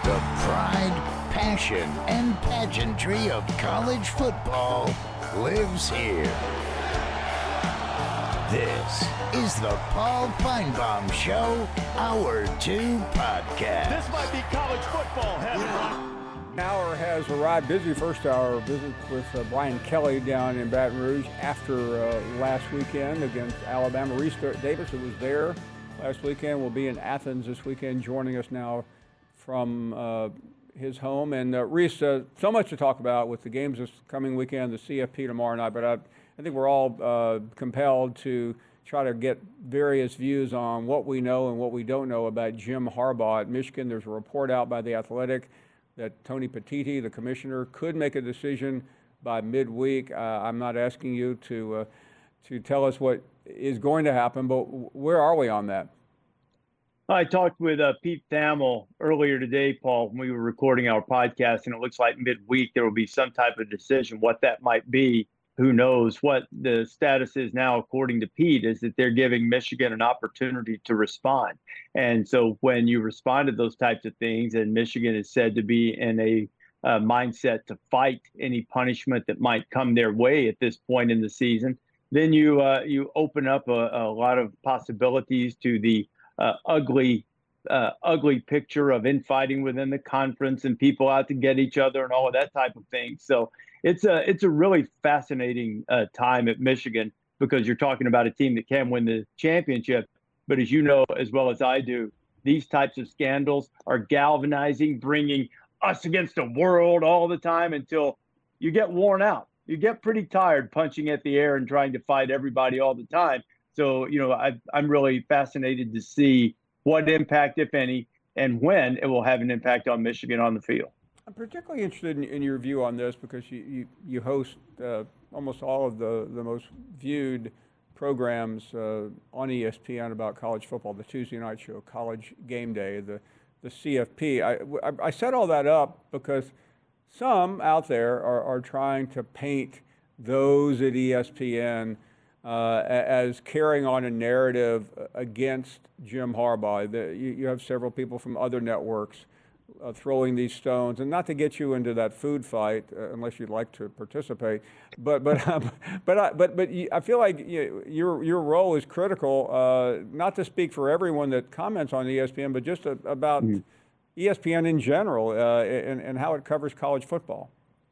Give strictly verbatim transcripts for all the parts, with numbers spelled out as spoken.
The pride, passion, and pageantry of college football lives here. This is the Paul Finebaum Show, Hour two podcast. This might be college football heaven. Hour has arrived. Busy first hour visit with uh, Brian Kelly down in Baton Rouge after uh, last weekend against Alabama. Reese Davis, who was there last weekend, will be in Athens this weekend, joining us now from uh, his home. And uh, Reese, uh, so much to talk about with the games this coming weekend, the C F P tomorrow night, but I, I think we're all uh, compelled to try to get various views on what we know and what we don't know about Jim Harbaugh at Michigan. There's a report out by The Athletic that Tony Petitti, the commissioner, could make a decision by midweek. Uh, I'm not asking you to uh, to tell us what is going to happen, but where are we on that? I talked with uh, Pete Thamel earlier today, Paul, when we were recording our podcast, and it looks like midweek there will be some type of decision. What that might be, who knows? What the status is now, according to Pete, is that they're giving Michigan an opportunity to respond. And so when you respond to those types of things, and Michigan is said to be in a uh, mindset to fight any punishment that might come their way at this point in the season, then you uh, you open up a, a lot of possibilities to the uh, ugly, uh, ugly picture of infighting within the conference and people out to get each other and all of that type of thing. So it's a it's a really fascinating uh, time at Michigan, because you're talking about a team that can win the championship. But as you know as well as I do, these types of scandals are galvanizing, bringing us against the world all the time until you get worn out. You get pretty tired punching at the air and trying to fight everybody all the time. So, you know, I, I'm really fascinated to see what impact, if any, and when it will have an impact on Michigan on the field. I'm particularly interested in, in your view on this, because you, you, you host uh, almost all of the, the most viewed programs uh, on E S P N about college football, the Tuesday night show, College Game Day, the, the C F P. I, I, I set all that up because some out there are, are trying to paint those at E S P N uh, as carrying on a narrative against Jim Harbaugh. The, you, you have several people from other networks Uh, throwing these stones, and not to get you into that food fight, uh, unless you'd like to participate, but but uh, but I, but but you, I feel like you, your your role is critical. Uh, not to speak for everyone that comments on E S P N, but just a, about mm-hmm. E S P N in general uh, and and how it covers college football.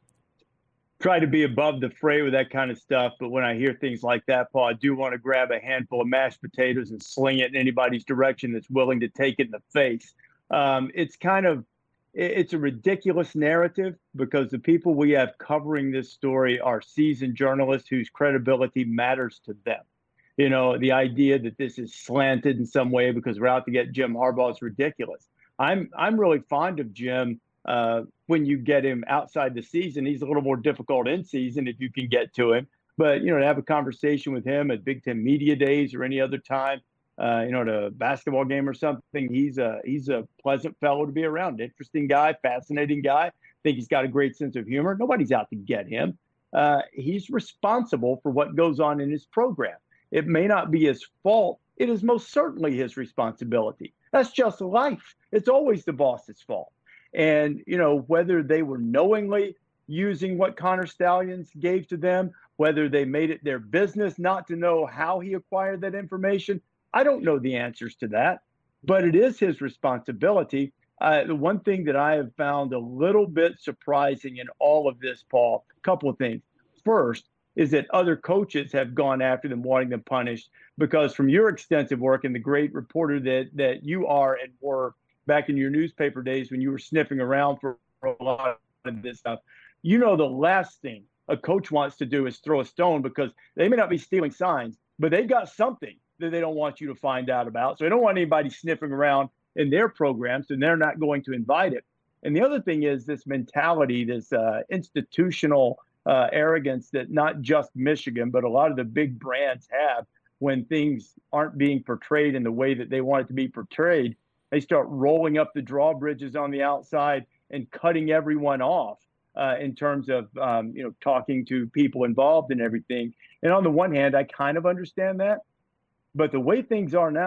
Try to be above the fray with that kind of stuff, but when I hear things like that, Paul, I do want to grab a handful of mashed potatoes and sling it in anybody's direction that's willing to take it in the face. Um, it's kind of, it's a ridiculous narrative, because the people we have covering this story are seasoned journalists whose credibility matters to them. You know, the idea that this is slanted in some way because we're out to get Jim Harbaugh is ridiculous. I'm, I'm really fond of Jim. Uh, when you get him outside the season, he's a little more difficult in season if you can get to him. But, you know, to have a conversation with him at Big Ten Media Days or any other time, Uh, you know, at a basketball game or something, he's a he's a pleasant fellow to be around. Interesting guy, fascinating guy. I think he's got a great sense of humor. Nobody's out to get him. Uh, he's responsible for what goes on in his program. It may not be his fault. It is most certainly his responsibility. That's just life. It's always the boss's fault. And, you know, whether they were knowingly using what Connor Stalions gave to them, whether they made it their business not to know how he acquired that information, I don't know the answers to that, but it is his responsibility. Uh, the one thing that I have found a little bit surprising in all of this, Paul, a couple of things. First is that other coaches have gone after them, wanting them punished, because from your extensive work and the great reporter that that you are and were back in your newspaper days when you were sniffing around for a lot of this stuff, you know the last thing a coach wants to do is throw a stone, because they may not be stealing signs, but they've got something that they don't want you to find out about. So they don't want anybody sniffing around in their programs, and they're not going to invite it. And the other thing is this mentality, this uh, institutional uh, arrogance that not just Michigan, but a lot of the big brands have when things aren't being portrayed in the way that they want it to be portrayed. They start rolling up the drawbridges on the outside and cutting everyone off uh, in terms of, um, you know, talking to people involved and everything. And on the one hand, I kind of understand that. But the way things are now,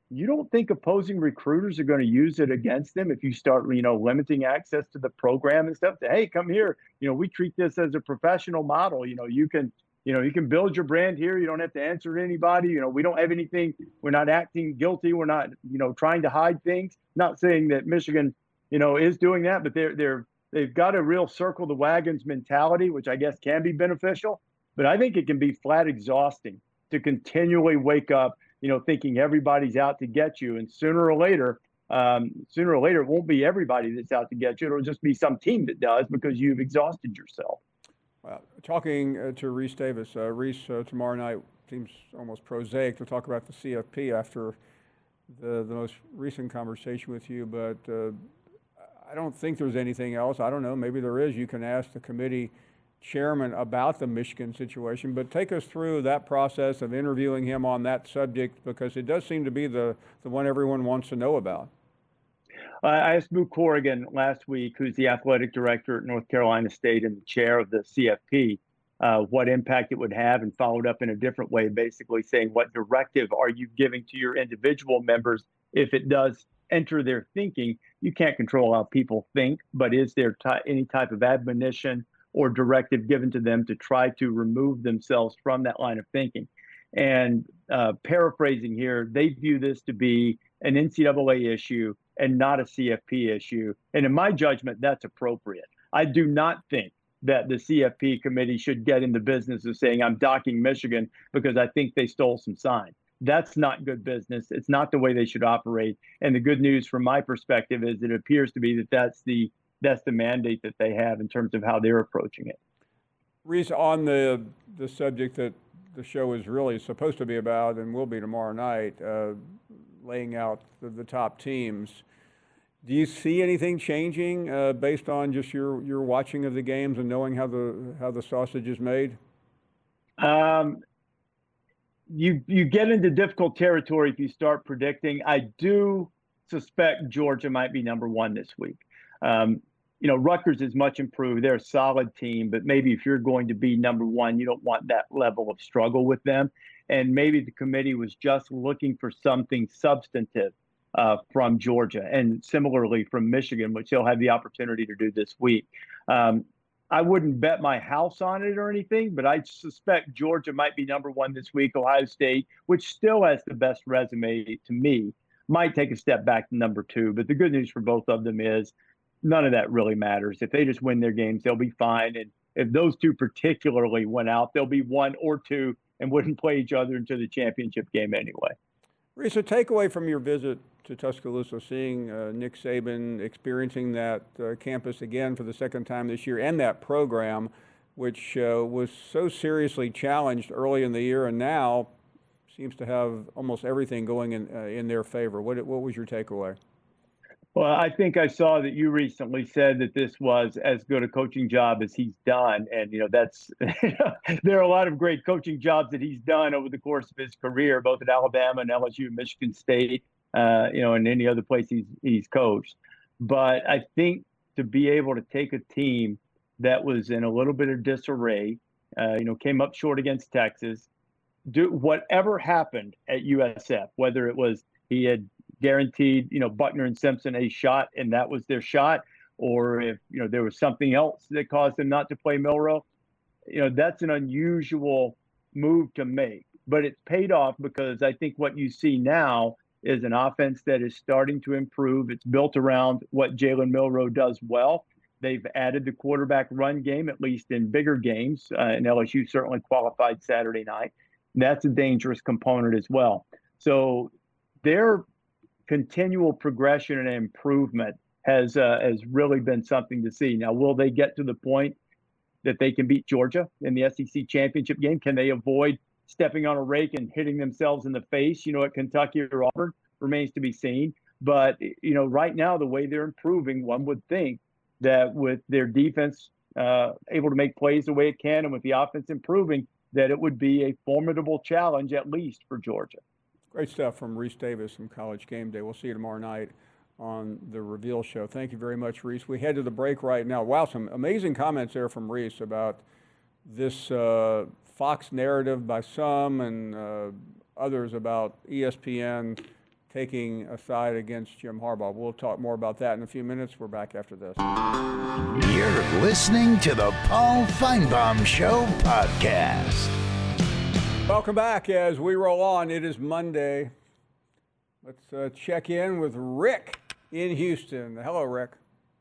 you don't think opposing recruiters are going to use it against them if you start, you know, limiting access to the program and stuff? Hey, come here. You know, we treat this as a professional model. You know, you can, you know, you can build your brand here. You don't have to answer to anybody. You know, we don't have anything. We're not acting guilty. We're not, you know, trying to hide things. Not saying that Michigan, you know, is doing that, but they're they're they've got a real circle the wagons mentality, which I guess can be beneficial. But I think it can be flat exhausting to continually wake up, you know, thinking everybody's out to get you. And sooner or later, um, sooner or later, it won't be everybody that's out to get you. It'll just be some team that does because you've exhausted yourself. Well, talking uh, to Rece Davis, uh, Rece, uh, tomorrow night seems almost prosaic to talk about the C F P after the, the most recent conversation with you, but uh, I don't think there's anything else. I don't know, maybe there is. You can ask the committee chairman about the Michigan situation, but take us through that process of interviewing him on that subject, because it does seem to be the, the one everyone wants to know about. I asked Boo Corrigan last week, who's the athletic director at North Carolina State and the chair of the C F P, uh, what impact it would have, and followed up in a different way, basically saying, what directive are you giving to your individual members if it does enter their thinking? You can't control how people think, but is there t- any type of admonition or directive given to them to try to remove themselves from that line of thinking? And uh, paraphrasing here, they view this to be an N C double A issue and not a C F P issue. And in my judgment, that's appropriate. I do not think that the C F P committee should get in the business of saying, I'm docking Michigan because I think they stole some signs. That's not good business. It's not the way they should operate. And the good news from my perspective is it appears to be that that's the that's the mandate that they have in terms of how they're approaching it. Rece, on the the subject that the show is really supposed to be about and will be tomorrow night, uh, laying out the, the top teams, do you see anything changing uh, based on just your, your watching of the games and knowing how the how the sausage is made? Um, you you get into difficult territory if you start predicting. I do suspect Georgia might be number one this week. Um, you know, Rutgers is much improved. They're a solid team, but maybe if you're going to be number one, you don't want that level of struggle with them. And maybe the committee was just looking for something substantive uh, from Georgia, and similarly from Michigan, which they'll have the opportunity to do this week. Um, I wouldn't bet my house on it or anything, but I suspect Georgia might be number one this week. Ohio State, which still has the best resume to me, might take a step back to number two. But the good news for both of them is none of that really matters. If they just win their games, they'll be fine. And if those two particularly went out, they'll be one or two and wouldn't play each other into the championship game anyway. Rece, a takeaway from your visit to Tuscaloosa, seeing uh, Nick Saban experiencing that uh, campus again for the second time this year, and that program, which uh, was so seriously challenged early in the year and now seems to have almost everything going in uh, in their favor. What what was your takeaway? Well, I think I saw that you recently said that this was as good a coaching job as he's done. And, you know, that's there are a lot of great coaching jobs that he's done over the course of his career, both at Alabama and L S U and Michigan State, uh, you know, and any other place he's, he's coached. But I think to be able to take a team that was in a little bit of disarray, uh, you know, came up short against Texas, do whatever happened at U S F, whether it was he had guaranteed, you know, Buckner and Simpson a shot, and that was their shot, or if, you know, there was something else that caused them not to play Milroe, you know, that's an unusual move to make. But it's paid off because I think what you see now is an offense that is starting to improve. It's built around what Jalen Milroe does well. They've added the quarterback run game, at least in bigger games, uh, and L S U certainly qualified Saturday night. That's a dangerous component as well. So they're continual progression and improvement has uh, has really been something to see. Now, will they get to the point that they can beat Georgia in the S E C championship game? Can they avoid stepping on a rake and hitting themselves in the face, you know, at Kentucky or Auburn? Remains to be seen. But, you know, right now, the way they're improving, one would think that with their defense uh, able to make plays the way it can, and with the offense improving, that it would be a formidable challenge, at least for Georgia. Great stuff from Rece Davis from College Game Day. We'll see you tomorrow night on the Reveal Show. Thank you very much, Rece. We head to the break right now. Wow, some amazing comments there from Rece about this uh, Fox narrative by some and uh, others about E S P N taking a side against Jim Harbaugh. We'll talk more about that in a few minutes. We're back after this. You're listening to the Paul Feinbaum Show podcast. Welcome back as we roll on. It is Monday. Let's uh, check in with Rick in Houston. Hello, Rick.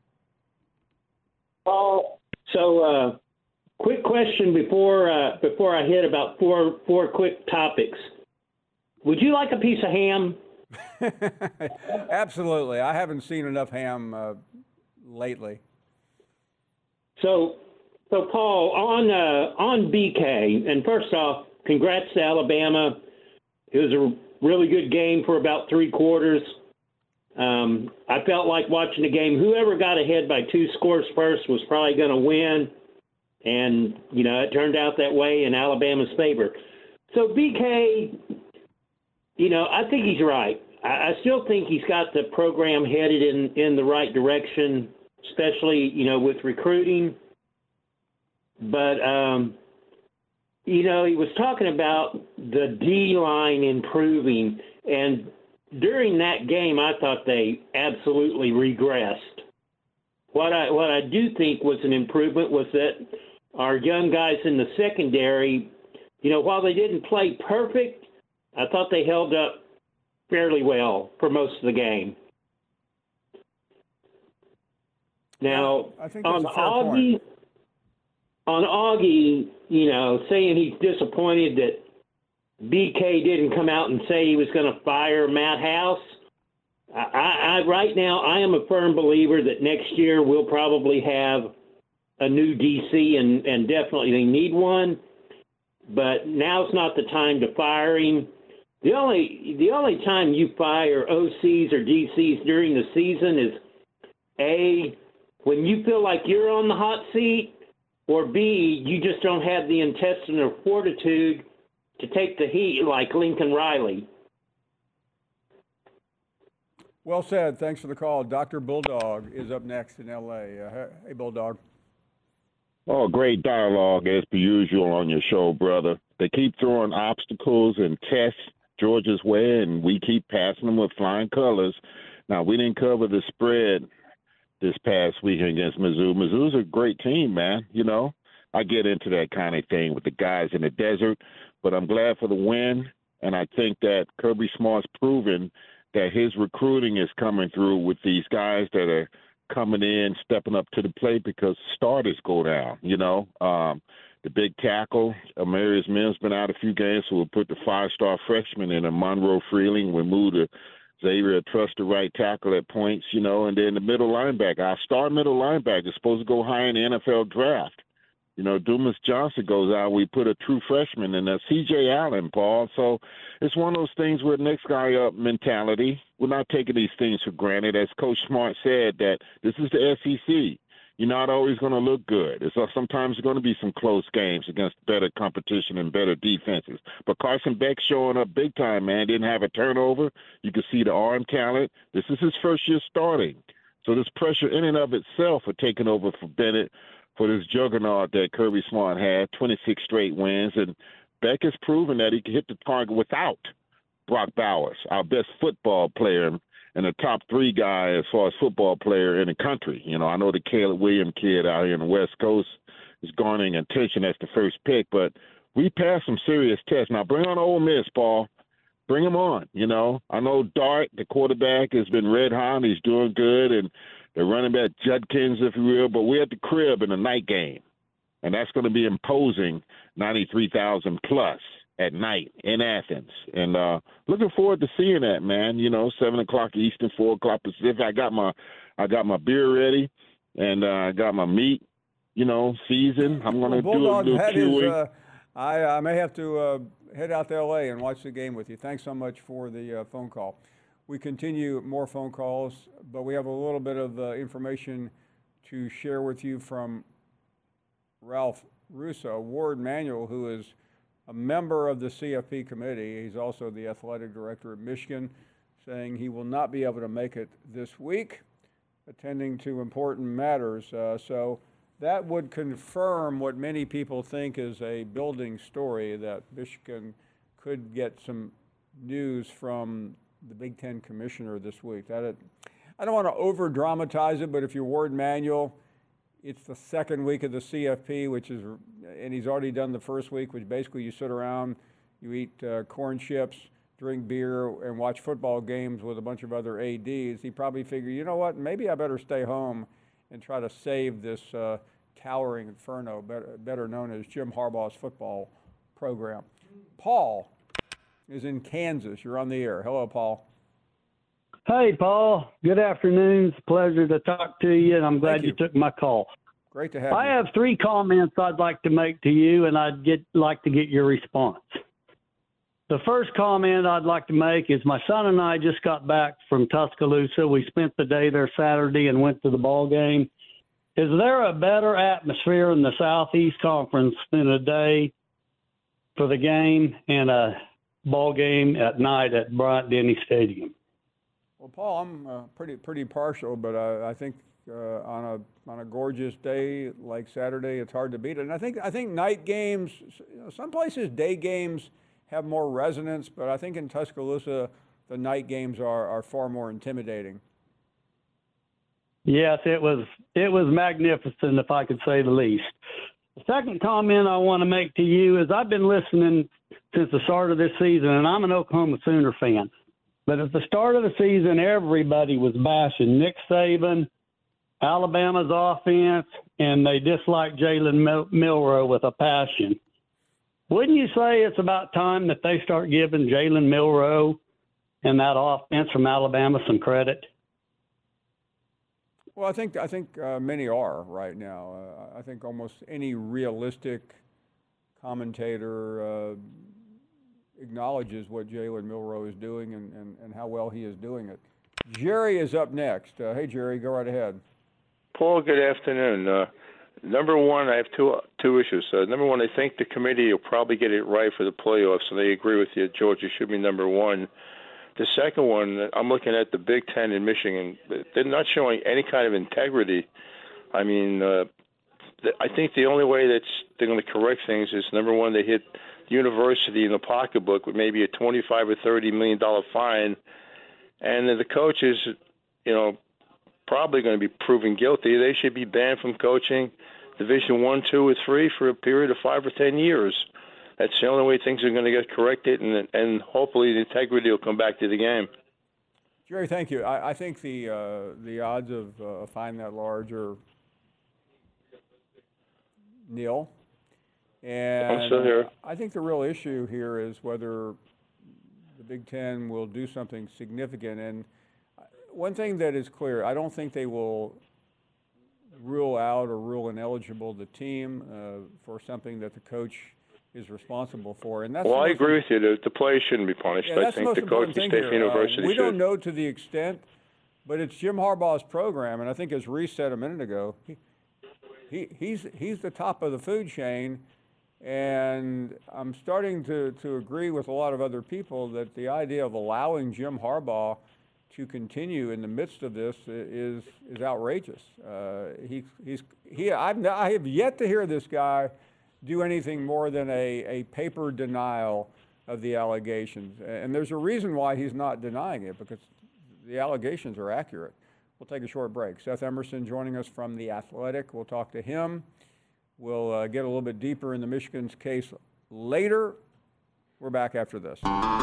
Paul, so uh, quick question before uh, before I hit about four four quick topics. Would you like a piece of ham? Absolutely. I haven't seen enough ham uh, lately. So, so Paul, on uh, on B K, and first off, congrats to Alabama. It was a really good game for about three quarters. Um, I felt like watching the game. Whoever got ahead by two scores first was probably going to win, and you know it turned out that way in Alabama's favor. So B K, you know, I think he's right. I, I still think he's got the program headed in, in the right direction, especially, you know, with recruiting. But, um, you know, he was talking about the D-line improving, and during that game, I thought they absolutely regressed. What I what I do think was an improvement was that our young guys in the secondary, you know, while they didn't play perfect, I thought they held up fairly well for most of the game. Now, I think that's on a fair Augie, point. on Augie, you know, saying he's disappointed that B K didn't come out and say he was going to fire Matt House. I, I right now I am a firm believer that next year we'll probably have a new D C and, and definitely they need one. But now's not the time to fire him. The only the only time you fire O Cs or D Cs during the season is A, when you feel like you're on the hot seat, or B, you just don't have the intestinal fortitude to take the heat like Lincoln Riley. Well said. Thanks for the call. Doctor Bulldog is up next in L A. Uh, hey, Bulldog. Oh, great dialogue as per usual on your show, brother. They keep throwing obstacles and tests Georgia's way, and we keep passing them with flying colors. Now, we didn't cover the spread this past weekend against Mizzou. Mizzou's a great team, man. You know, I get into that kind of thing with the guys in the desert, but I'm glad for the win, and I think that Kirby Smart's proven that his recruiting is coming through with these guys that are coming in, stepping up to the plate because starters go down, you know. Um, the big tackle, Amarius Mims, been out a few games, so we'll put the five-star freshman in, a Monroe Freeling. We'll move to Xavier Trust, the right tackle at points, you know, and then the middle linebacker. Our star middle linebacker is supposed to go high in the N F L draft. You know, Dumas Johnson goes out, we put a true freshman in there, C J Allen, Paul. So it's one of those things where next guy up mentality. We're not taking these things for granted. As Coach Smart said, that this is the S E C. You're not always going to look good. It's sometimes going to be some close games against better competition and better defenses. But Carson Beck showing up big time, man. Didn't have a turnover. You can see the arm talent. This is his first year starting. So this pressure in and of itself for taking over for Bennett, for this juggernaut that Kirby Smart had, twenty-six straight wins. And Beck has proven that he can hit the target without Brock Bowers, our best football player and a top three guy as far as football player in the country. You know, I know the Caleb Williams kid out here in the West Coast is garnering attention as the first pick, but we passed some serious tests. Now bring on Ole Miss, Paul. Bring him on, you know. I know Dart, the quarterback, has been red hot. He's doing good, and the running back Judkins, if you will, but we're at the crib in a night game, and that's going to be imposing ninety-three thousand plus at night in Athens. And uh, looking forward to seeing that, man. You know, seven o'clock Eastern, four o'clock Pacific. I got my I got my beer ready, and uh, I got my meat, you know, seasoned. I'm going to well, do a little that queuing. is, uh, I, I may have to uh, head out to L A and watch the game with you. Thanks so much for the uh, phone call. We continue more phone calls, but we have a little bit of uh, information to share with you from Ralph Russo, Ward Manuel, who is a member of the C F P committee. He's also the athletic director at Michigan, saying he will not be able to make it this week, attending to important matters. Uh, so that would confirm what many people think is a building story, that Michigan could get some news from the Big Ten commissioner this week. That it, I don't want to over dramatize it, but if you're Ward Manuel, it's the second week of the C F P, which is, and he's already done the first week, which basically you sit around, you eat uh, corn chips, drink beer, and watch football games with a bunch of other A Ds. He probably figured, you know what, maybe I better stay home and try to save this uh, towering inferno, better, better known as Jim Harbaugh's football program. Paul is in Kansas. You're on the air. Hello, Paul. Hey, Paul. Good afternoon. It's a pleasure to talk to you, and I'm glad you. you took my call. Great to have I you. I have three comments I'd like to make to you, and I'd get like to get your response. The first comment I'd like to make is my son and I just got back from Tuscaloosa. We spent the day there Saturday and went to the ball game. Is there a better atmosphere in the Southeast Conference than a day for the game and a ball game at night at Bryant-Denny Stadium? Well, Paul, I'm uh, pretty pretty partial, but uh, I think uh, on a on a gorgeous day like Saturday, it's hard to beat it. And I think I think night games, you know, some places day games have more resonance, but I think in Tuscaloosa the night games are, are far more intimidating. Yes, it was it was magnificent, if I could say the least. The second comment I want to make to you is I've been listening since the start of this season, and I'm an Oklahoma Sooner fan. But at the start of the season, everybody was bashing Nick Saban, Alabama's offense, and they disliked Jalen Mil- Milroe with a passion. Wouldn't you say it's about time that they start giving Jalen Milroe and that offense from Alabama some credit? Well, I think I think uh, many are right now. Uh, I think almost any realistic commentator uh, acknowledges what Jalen Milroe is doing and, and, and how well he is doing it. Jerry is up next. Uh, hey, Jerry, go right ahead. Paul, good afternoon. Uh, number one, I have two two issues. Uh, number one, I think the committee will probably get it right for the playoffs, and they agree with you. Georgia should be number one. The second one, I'm looking at the Big Ten in Michigan. They're not showing any kind of integrity. I mean, uh, I think the only way that they're going to correct things is, number one, they hit the university in the pocketbook with maybe a twenty-five or thirty million dollar fine, and the coaches, you know, probably going to be proven guilty. They should be banned from coaching Division One, Two, or Three for a period of five or ten years. That's the only way things are going to get corrected, and and hopefully the integrity will come back to the game. Jerry, thank you. I, I think the uh, the odds of uh, a fine that large are nil. And I'm still here. I think the real issue here is whether the Big Ten will do something significant. And one thing that is clear, I don't think they will rule out or rule ineligible the team uh, for something that the coach is responsible for. And that's well, I agree with you. The, the players shouldn't be punished. Yeah, I think the coach of State here. University uh, we should. don't know to the extent, but it's Jim Harbaugh's program, and I think as Reese said a minute ago, he, he he's he's the top of the food chain, and I'm starting to, to agree with a lot of other people that the idea of allowing Jim Harbaugh to continue in the midst of this is is outrageous. Uh, he he's he I've I have yet to hear this guy do anything more than a, a paper denial of the allegations. And there's a reason why he's not denying it, because the allegations are accurate. We'll take a short break. Seth Emerson joining us from The Athletic. We'll talk to him. We'll uh, get a little bit deeper in the Michigan's case later. We're back after this.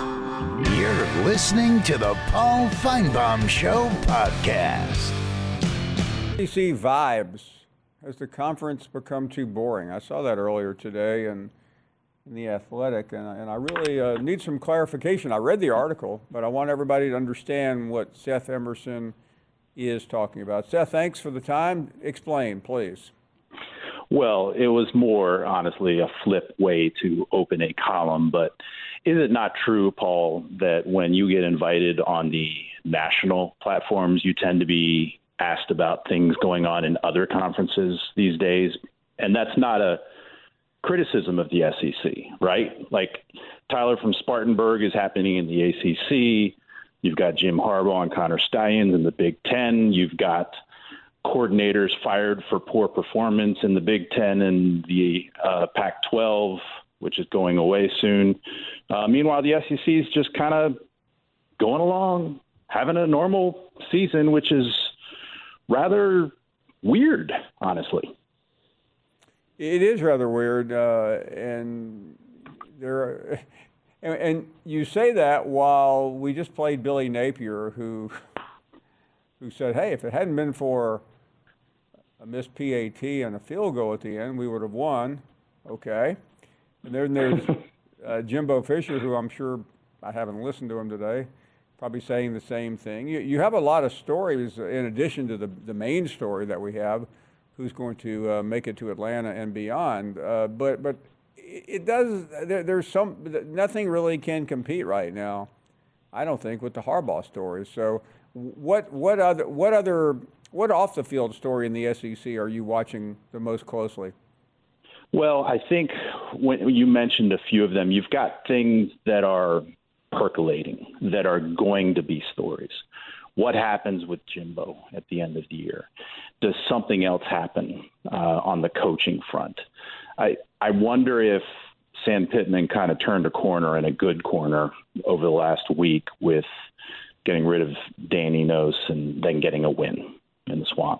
You're listening to the Paul Feinbaum Show podcast. S E C vibes. Has the conference become too boring? I saw that earlier today in, in The Athletic, and, and I really uh, need some clarification. I read the article, but I want everybody to understand what Seth Emerson is talking about. Seth, thanks for the time. Explain, please. Well, it was more, honestly, a flip way to open a column. But is it not true, Paul, that when you get invited on the national platforms, you tend to be asked about things going on in other conferences these days? And that's not a criticism of the S E C, right? Like Tyler from Spartanburg is happening in the A C C. You've got Jim Harbaugh and Connor Stalions in the Big Ten. You've got coordinators fired for poor performance in the Big Ten and the uh, Pac twelve, which is going away soon. Uh, meanwhile, the S E C is just kind of going along, having a normal season, which is rather weird, honestly. It is rather weird, uh, and there, are, and, and you say that while we just played Billy Napier, who, who said, "Hey, if it hadn't been for a missed P A T and a field goal at the end, we would have won." Okay, and then there's uh, Jimbo Fisher, who I'm sure I haven't listened to him today, probably saying the same thing. You you have a lot of stories in addition to the the main story that we have. Who's going to uh, make it to Atlanta and beyond? Uh, but but it does. There, there's some nothing really can compete right now, I don't think, with the Harbaugh stories. So what what other what other what off the field story in the S E C are you watching the most closely? Well, I think when you mentioned a few of them, you've got things that are percolating that are going to be stories. What happens with Jimbo at the end of the year? Does something else happen uh, on the coaching front? I I wonder if Sam Pittman kind of turned a corner, and a good corner, over the last week with getting rid of Dan Enos and then getting a win in the Swamp.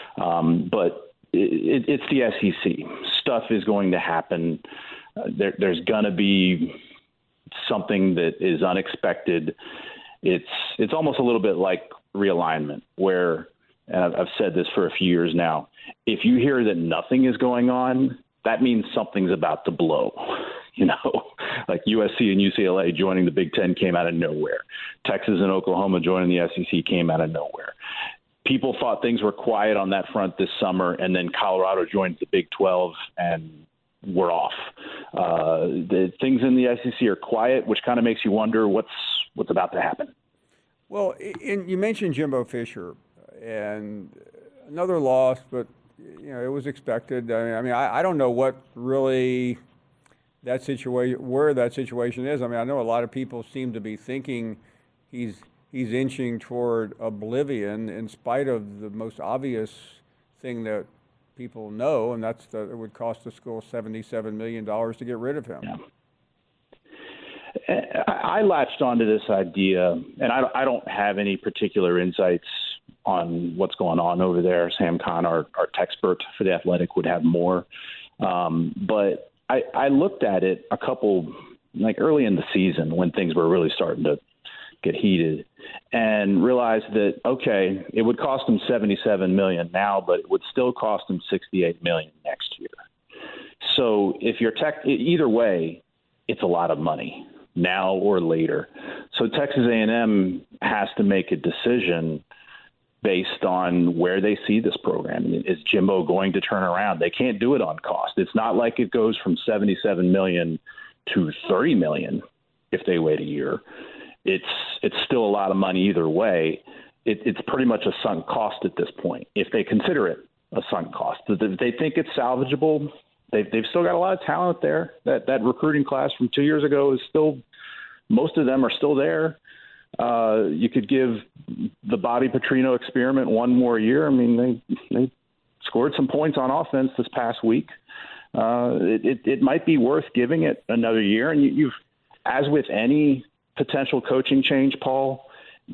Um, but it, it's the S E C. Stuff is going to happen. Uh, there, there's going to be something that is unexpected. It's it's almost a little bit like realignment, where, and I've, I've said this for a few years now, if you hear that nothing is going on, that means something's about to blow. You know, like U S C and U C L A joining the Big Ten came out of nowhere. Texas and Oklahoma joining the S E C came out of nowhere. People thought things were quiet on that front this summer, and then Colorado joined the Big twelve, and we're off. Uh, the things in the S E C are quiet, which kind of makes you wonder what's what's about to happen. Well, in, you mentioned Jimbo Fisher, and another loss, but you know it was expected. I mean, I, mean, I, I don't know what really that situation, where that situation is. I mean, I know a lot of people seem to be thinking he's he's inching toward oblivion, in spite of the most obvious thing that people know, and that's that it would cost the school seventy-seven million dollars to get rid of him. Yeah. I latched onto this idea, and I, I don't have any particular insights on what's going on over there. Sam Kahn, our, our texpert for The Athletic, would have more. Um, but I, I looked at it a couple, like early in the season when things were really starting to get heated, and realized that, okay, it would cost them seventy-seven million dollars now, but it would still cost them sixty-eight million dollars next year. So if you're tech, either way, it's a lot of money, now or later. So Texas A and M has to make a decision based on where they see this program. Is Jimbo going to turn around? They can't do it on cost. It's not like it goes from seventy-seven million dollars to thirty million dollars if they wait a year. It's it's still a lot of money either way. It, it's pretty much a sunk cost at this point, if they consider it a sunk cost. If they think it's salvageable, they've, they've still got a lot of talent there. That that recruiting class from two years ago is still, most of them are still there. Uh, you could give the Bobby Petrino experiment one more year. I mean, they they scored some points on offense this past week. Uh, it, it, it might be worth giving it another year. And you, you've, as with any potential coaching change, Paul,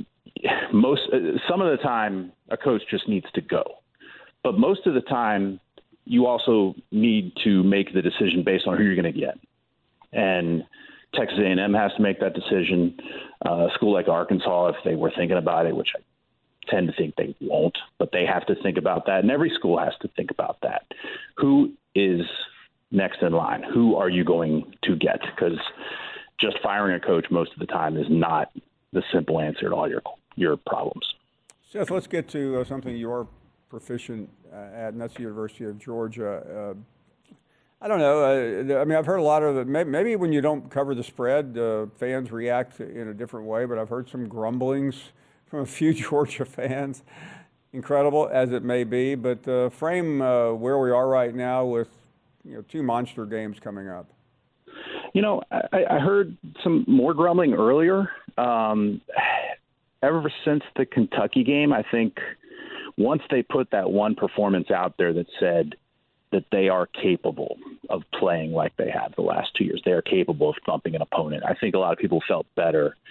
most some of the time a coach just needs to go. But most of the time, you also need to make the decision based on who you're going to get. And Texas A and M has to make that decision. Uh, a school like Arkansas, if they were thinking about it, which I tend to think they won't, but they have to think about that. And every school has to think about that. Who is next in line? Who are you going to get? Because just firing a coach most of the time is not the simple answer to all your your problems. Seth, let's get to uh, something you're proficient uh, at, and that's the University of Georgia. Uh, I don't know. Uh, I mean, I've heard a lot of it. Maybe, maybe when you don't cover the spread, uh, fans react in a different way, but I've heard some grumblings from a few Georgia fans, incredible as it may be. But uh, frame uh, where we are right now with you know two monster games coming up. You know, I, I heard some more grumbling earlier. Um, ever since the Kentucky game, I think once they put that one performance out there that said that they are capable of playing like they have the last two years, they are capable of thumping an opponent, I think a lot of people felt better.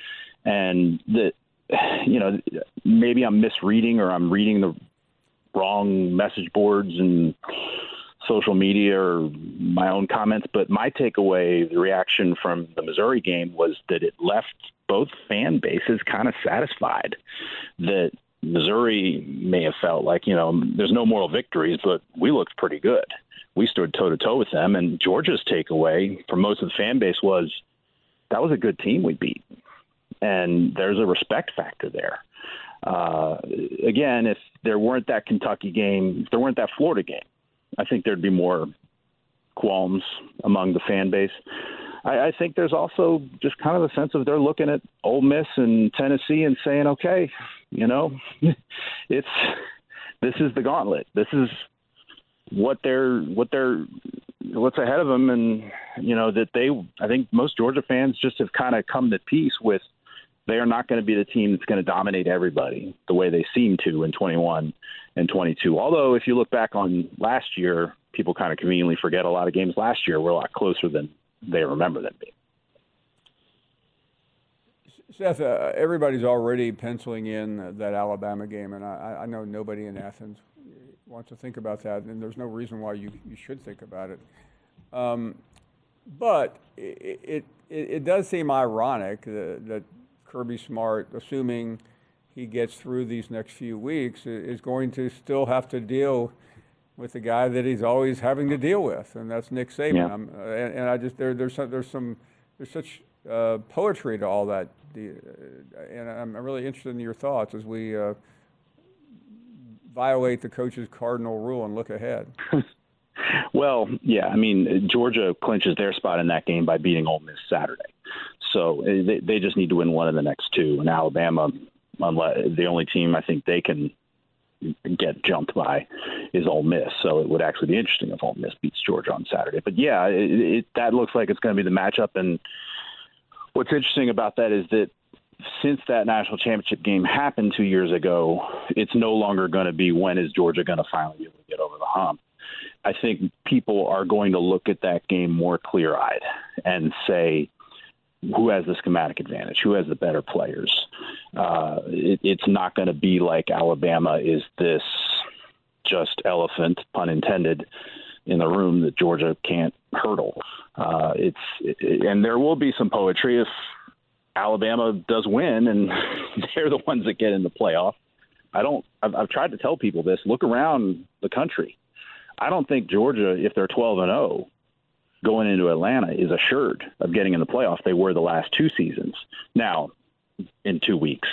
And that, you know, maybe I'm misreading or I'm reading the wrong message boards and social media or my own comments, but my takeaway, the reaction from the Missouri game was that it left both fan bases kind of satisfied that Missouri may have felt like, you know, there's no moral victories, but we looked pretty good. We stood toe-to-toe with them, and Georgia's takeaway for most of the fan base was that was a good team we beat, and there's a respect factor there. Uh, again, if there weren't that Kentucky game, if there weren't that Florida game, I think there'd be more qualms among the fan base. I, I think there's also just kind of a sense of they're looking at Ole Miss and Tennessee and saying, okay, you know, it's this is the gauntlet. This is what they're what they're what's ahead of them, and you know that they. I think most Georgia fans just have kind of come to peace with they are not going to be the team that's going to dominate everybody the way they seem to in twenty-one and twenty-two. Although if you look back on last year, people kind of conveniently forget a lot of games last year were a lot closer than they remember them being. Seth, uh, everybody's already penciling in that Alabama game, and I, I know nobody in Athens wants to think about that, and there's no reason why you, you should think about it. Um, but it, it, it, it does seem ironic that, that Kirby Smart, assuming he gets through these next few weeks, is going to still have to deal with the guy that he's always having to deal with, and that's Nick Saban. Yeah. I'm, uh, and, and I just there there's some, there's some there's such uh, poetry to all that, the, uh, and I'm really interested in your thoughts as we uh, violate the coach's cardinal rule and look ahead. Well, yeah, I mean, Georgia clinches their spot in that game by beating Ole Miss Saturday. So they, they just need to win one of the next two. And Alabama, unless, the only team I think they can get jumped by is Ole Miss. So it would actually be interesting if Ole Miss beats Georgia on Saturday. But, yeah, it, it, that looks like it's going to be the matchup. And what's interesting about that is that since that national championship game happened two years ago, it's no longer going to be when is Georgia going to finally be able to get over the hump. I think people are going to look at that game more clear-eyed and say, who has the schematic advantage? Who has the better players? Uh, it, it's not going to be like Alabama is this just elephant, pun intended, in the room that Georgia can't hurdle. Uh, it's it, and there will be some poetry if Alabama does win and they're the ones that get in the playoff. I don't. I've, I've tried to tell people this. Look around the country. I don't think Georgia, if they're twelve and oh, going into Atlanta, is assured of getting in the playoff. They were the last two seasons. Now, in two weeks,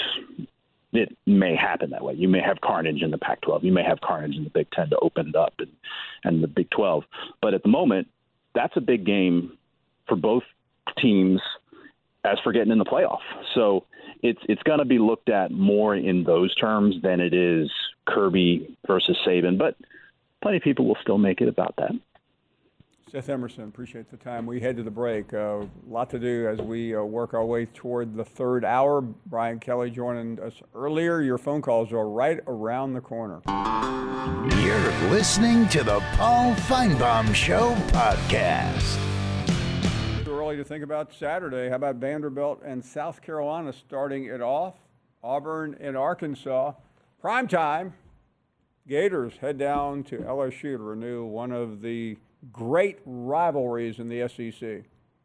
it may happen that way. You may have carnage in the Pac twelve. You may have carnage in the Big Ten to open it up and, and the Big twelve. But at the moment, that's a big game for both teams as for getting in the playoff. So it's it's going to be looked at more in those terms than it is Kirby versus Saban. But plenty of people will still make it about that. Seth Emerson, appreciate the time. We head to the break. A uh, lot to do as we uh, work our way toward the third hour. Brian Kelly joining us earlier. Your phone calls are right around the corner. You're listening to the Paul Feinbaum Show podcast. Too early to think about Saturday. How about Vanderbilt and South Carolina starting it off? Auburn and Arkansas. Prime time. Gators head down to L S U to renew one of the great rivalries in the S E C.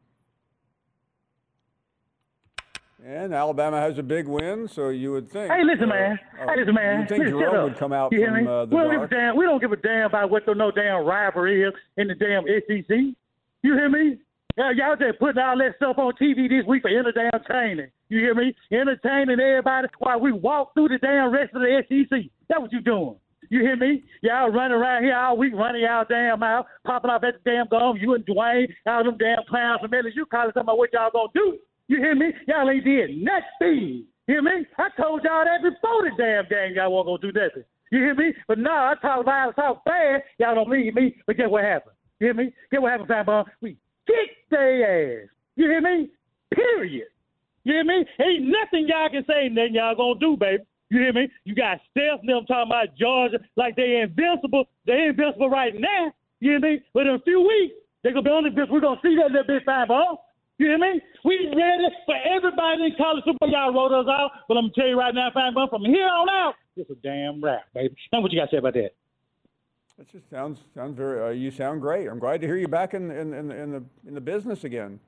And Alabama has a big win, so you would think. Hey, listen, uh, man. Uh, hey, listen, man. You would think listen, Jerome would come out you from uh, the we don't dark. Give a damn, we don't give a damn about what the no damn rivalry is in the damn S E C. You hear me? Yeah, y'all just putting all that stuff on T V this week for entertaining. You hear me? Entertaining everybody while we walk through the damn rest of the S E C. That's what you doing. You hear me? Y'all running around here all week, running y'all damn mouth, popping off at the damn gum. You and Dwayne, all them damn clowns from L S U calling talking about what y'all gonna do. You hear me? Y'all ain't did nothing. You hear me? I told y'all that before the damn game y'all wasn't gonna do nothing. You hear me? But no, I talk loud, talk fast. Y'all don't believe me. But guess what happened? You hear me? Guess what happened, Feinbaum? We kicked their ass. You hear me? Period. You hear me? Ain't nothing y'all can say nothing y'all gonna do, baby. You hear me? You got Steph and them talking about Georgia like they invincible. They invincible right now. You hear me? But in a few weeks, they're going to be on the bitch. We're going to see that little bit Feinbaum. You hear me? We ready for everybody in college football. Y'all wrote us out, but I'm going to tell you right now, fine, but from here on out, it's a damn wrap, baby. Now what you got to say about that? That just sounds sounds very. Uh, you sound great. I'm glad to hear you back in in, in in the in the business again.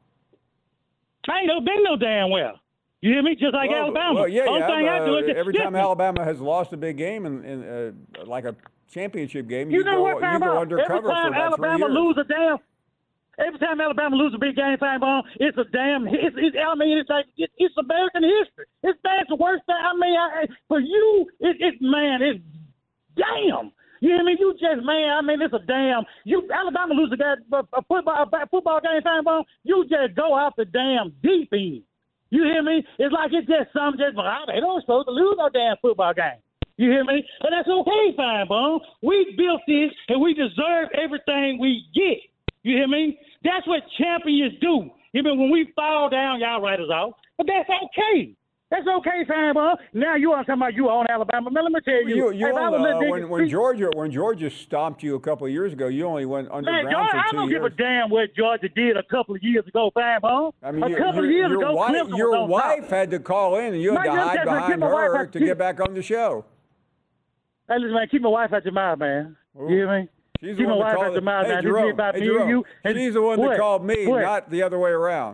I ain't never been no damn well. You hear me? Just like well, Alabama. Well, yeah, Only yeah. thing I do is uh, just every listen. time Alabama has lost a big game in, in uh, like a championship game, you, you know go what, you fine go ball? undercover Every time for about Alabama three years. lose a damn. Every time Alabama loses a big game, fine ball, it's a damn. It's, it's, I mean, it's like it, it's American history. It's bad. It's the worst thing. I mean, I, for you, it, it's man, it's damn. You hear me? You just man. I mean, it's a damn. You Alabama lose a, guy, a football a football game, fine ball. You just go out the damn deep end. You hear me? It's like it's just some just. Oh, they don't supposed to lose no damn football game. You hear me? And that's okay, fine ball. We built this, and we deserve everything we get. You hear me? That's what champions do. Even when we fall down, y'all write us out. But that's okay. That's okay, fine, bro. Now you are talking about you on Alabama. Man, let me tell you. You, you if I own, was uh, when, when speak, Georgia when Georgia stomped you a couple of years ago, you only went underground man, Georgia, for two I don't years. give a damn what Georgia did a couple of years ago, fine, bro. I mean, a your, couple your, of years your ago, wife, Clemson your was on wife top. had to call in, and you had Man, to hide just, behind just her out, to get back on the show. Hey, listen, man, keep my wife out your mouth, man. Ooh. You hear me? She's keep the my one that wife out called. your mouth, Hey, man. Jerome, This is about hey, me Jerome, and you. And she's the one what? that called me, What? not the other way around.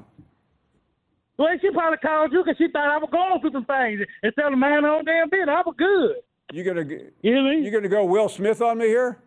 Well, she probably called you because she thought I was going through some things. Instead of mind her own damn business, I was good. You gonna you hear me? You gonna go Will Smith on me here?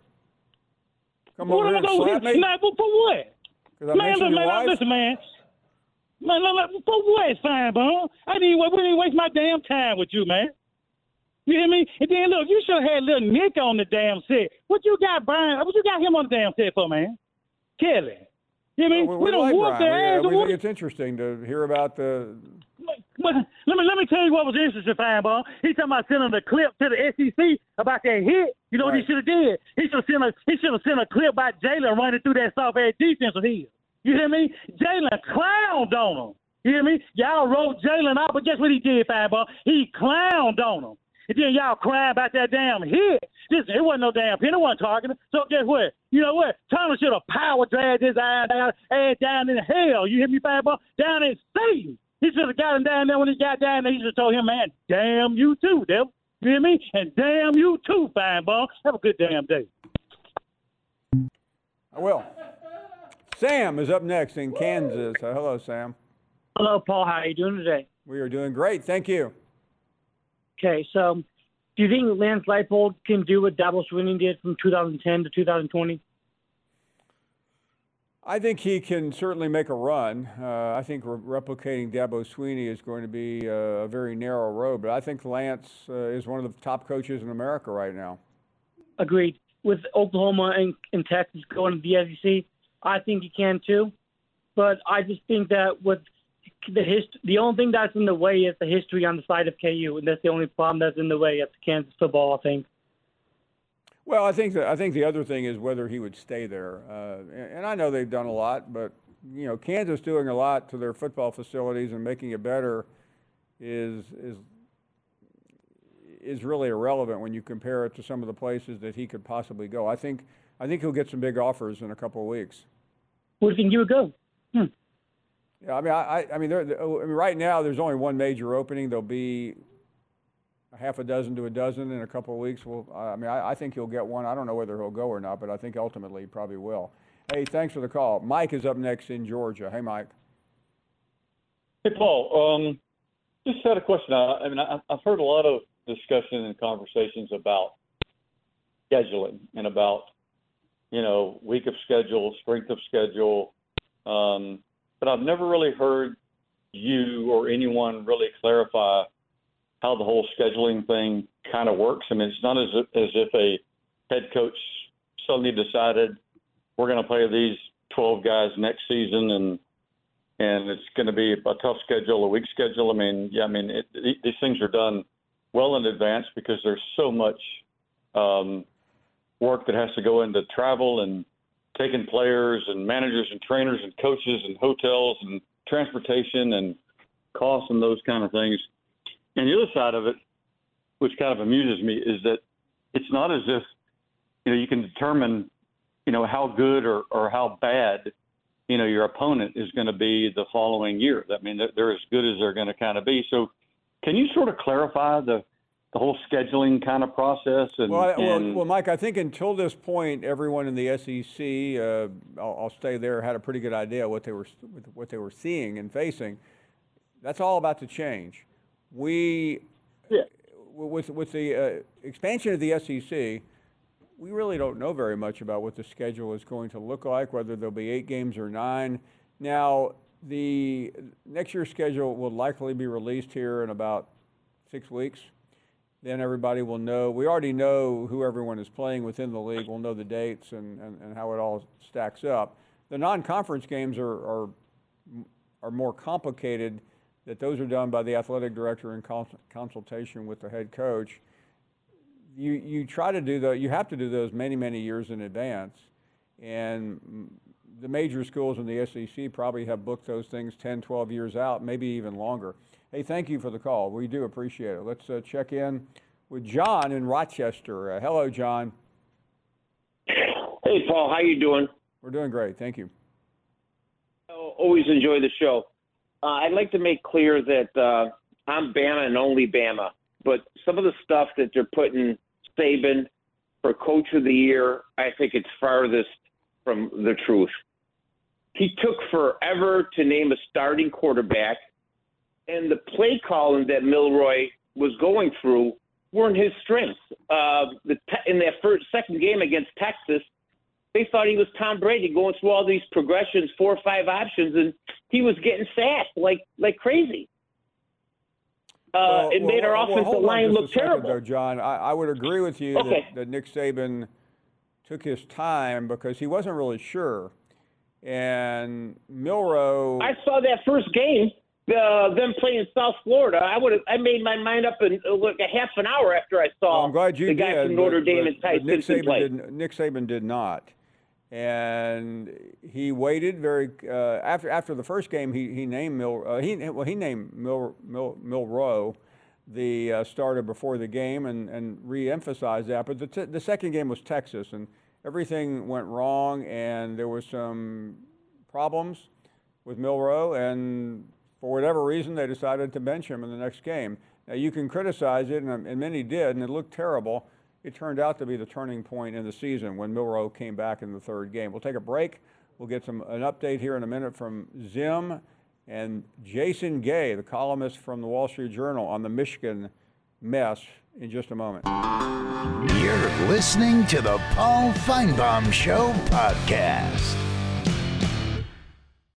Come what over here and go slap me? Like, for what? Because I man, mentioned look, your man, wife? listen, man. Man, look, look, for what? It's fine, bro. I didn't, we didn't waste my damn time with you, man. You hear me? And then look, you should have had little Nick on the damn set. What you got, Brian? What you got him on the damn set for, man? Kelly. You hear me? Well, we, we don't like whoop Brian. their We, ass. uh, we think it's interesting to hear about the. Let me let me tell you what was interesting, fine ball. He talking about sending a clip to the S E C about that hit. You know Right. what he should have did? He should have sent a he should have sent a clip about Jalen running through that soft edge defense of his. You hear me? Jalen clowned on him. You hear me? Y'all wrote Jalen out, but guess what he did, fine ball? He clowned on him. And then y'all crying about that damn hit. Listen, it wasn't no damn pin. It wasn't targeting. So guess what? You know what? Turner should have power dragged his ass down, ass down in hell. You hear me, fine ball? Down in Satan. He should have got him down there when he got down there. He should have told him, man, damn you too, devil. You hear me? And damn you too, fine ball. Have a good damn day. I will. Sam is up next in Kansas. Uh, hello, Sam. Hello, Paul. How are you doing today? We are doing great. Thank you. Okay, so do you think Lance Leipold can do what Dabo Swinney did from two thousand ten to two thousand twenty? I think he can certainly make a run. Uh, I think re- replicating Dabo Swinney is going to be a, a very narrow road, but I think Lance uh, is one of the top coaches in America right now. Agreed. With Oklahoma and, and Texas going to the S E C, I think he can too. But I just think that with the hist- the only thing that's in the way is the history on the side of K U, and that's the only problem that's in the way of Kansas football, I think. Well, I think that I think the other thing is whether he would stay there. Uh, and, and I know they've done a lot, but you know, Kansas doing a lot to their football facilities and making it better is is is really irrelevant when you compare it to some of the places that he could possibly go. I think I think he'll get some big offers in a couple of weeks. Where do you think he would go? Hmm. Yeah, I mean, I, I mean, there, I mean, right now there's only one major opening. There'll be a half a dozen to a dozen in a couple of weeks. Well, I mean, I, I think he'll get one. I don't know whether he'll go or not, but I think ultimately he probably will. Hey, thanks for the call. Mike is up next in Georgia. Hey, Mike. Hey, Paul. Um, just had a question. I, I mean, I, I've heard a lot of discussion and conversations about scheduling and about, you know, week of schedule, strength of schedule. Um, but I've never really heard you or anyone really clarify how the whole scheduling thing kind of works. I mean, it's not as if, as if a head coach suddenly decided we're going to play these twelve guys next season and and it's going to be a tough schedule, a weak schedule. I mean, yeah, I mean, it, it, these things are done well in advance because there's so much um, work that has to go into travel and taking players and managers and trainers and coaches and hotels and transportation and costs and those kind of things. And the other side of it, which kind of amuses me, is that it's not as if, you know, you can determine, you know, how good or, or how bad you know, your opponent is going to be the following year. I mean, they're, they're as good as they're going to kind of be. So can you sort of clarify the, the whole scheduling kind of process? And, well, I, well, and well, Mike, I think until this point, everyone in the S E C, uh, I'll, I'll stay there, had a pretty good idea what they were what they were seeing and facing. That's all about to change. We, yeah. with with the uh, expansion of the S E C, we really don't know very much about what the schedule is going to look like, whether there'll be eight games or nine. Now, the next year's schedule will likely be released here in about six weeks. Then everybody will know. We already know who everyone is playing within the league. We'll know the dates and, and, and how it all stacks up. The non-conference games are, are, are more complicated, that those are done by the athletic director in consultation with the head coach. You, you try to do those, you have to do those many, many years in advance. And the major schools in the S E C probably have booked those things ten, twelve years out, maybe even longer. Hey, thank you for the call. We do appreciate it. Let's uh, check in with John in Rochester. Uh, hello, John. Hey, Paul. How you doing? We're doing great. Thank you. Oh, always enjoy the show. Uh, I'd like to make clear that uh, I'm Bama and only Bama, but some of the stuff that they're putting Saban for Coach of the Year, I think it's farthest from the truth. He took forever to name a starting quarterback, and the play calling that Milroy was going through weren't his strengths. Uh, the te- in that first, second game against Texas, they thought he was Tom Brady going through all these progressions, four or five options, and he was getting sacked like like crazy. Uh, well, it well, made our well, offensive hold line on just look a second, terrible. Though, John, I, I would agree with you Okay. that, that Nick Saban took his time because he wasn't really sure. And Milroe, I saw that first game, uh, them playing South Florida. I would have, I made my mind up in uh, like a half an hour after I saw well, I'm glad you the did, guy from Notre but, Dame but, and Ty but Nick Simpson Saban play. did. Nick Saban did not, and he waited very uh, after after the first game. He he named Mil uh, he well he named Mil, Mil Milroe the uh, starter before the game and and re-emphasized that. But the t- the second game was Texas, and everything went wrong, and there was some problems with Milroe, and for whatever reason, they decided to bench him in the next game. Now, you can criticize it, and, and many did, and it looked terrible. It turned out to be the turning point in the season when Milroe came back in the third game. We'll take a break. We'll get some an update here in a minute from Zim and Jason Gay, the columnist from the Wall Street Journal, on the Michigan mess in just a moment. You're listening to the Paul Feinbaum Show podcast.